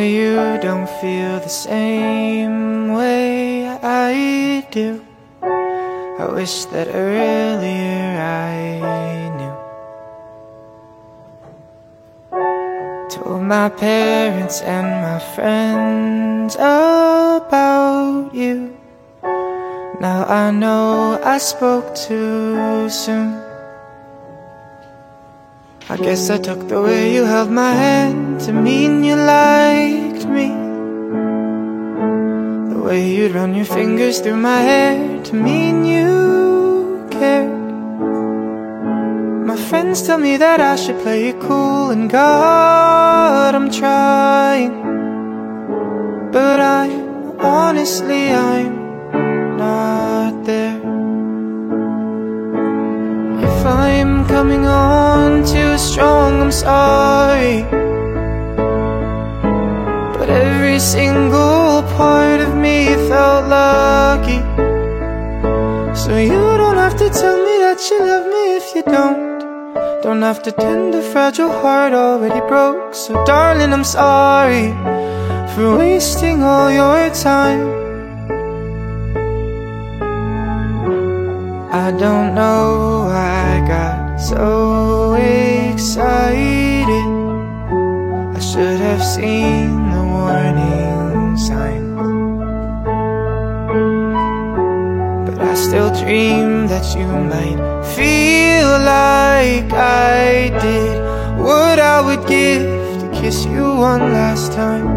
you don't feel the same way I do. I wish that earlier I knew. Told my parents and my friends about you. Now I know I spoke too soon. I guess I took the way you held my hand to mean you liked me. The way you'd run your fingers through my hair to mean you cared. My friends tell me that I should play it cool, and God, I'm trying. But honestly, I'm not there. If I'm coming on too strong, I'm sorry. But every single part of me felt lucky. So you don't have to tell me that you love me if you don't have to tend a fragile heart already broke. So darling, I'm sorry for wasting all your time. I don't know why I got so excited. I should have seen the warning signs. But I still dream that you might feel like I did what I would give to kiss you one last time.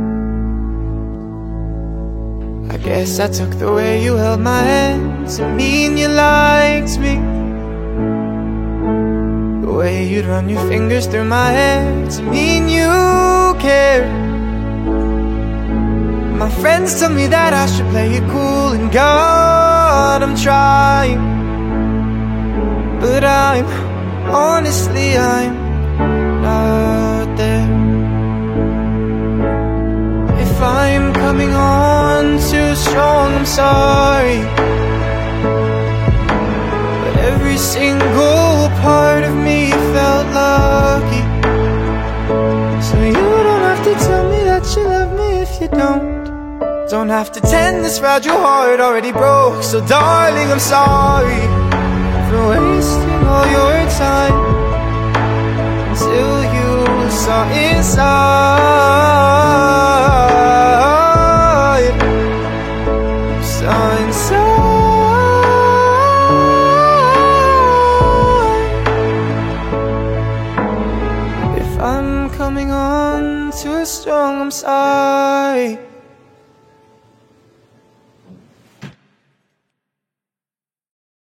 I guess I took the way you held my hand to mean you liked me. The way you'd run your fingers through my hair to mean you cared. My friends tell me that I should play it cool, and God, I'm trying. But honestly, I'm not there. If I'm coming on too strong, I'm sorry. But every single part of me felt lucky. So you don't have to tell me that you love me if you don't have to tend this fragile heart already broke. So darling, I'm sorry for wasting all your time until you saw inside. Saw inside. If I'm coming on too strong, I'm sorry.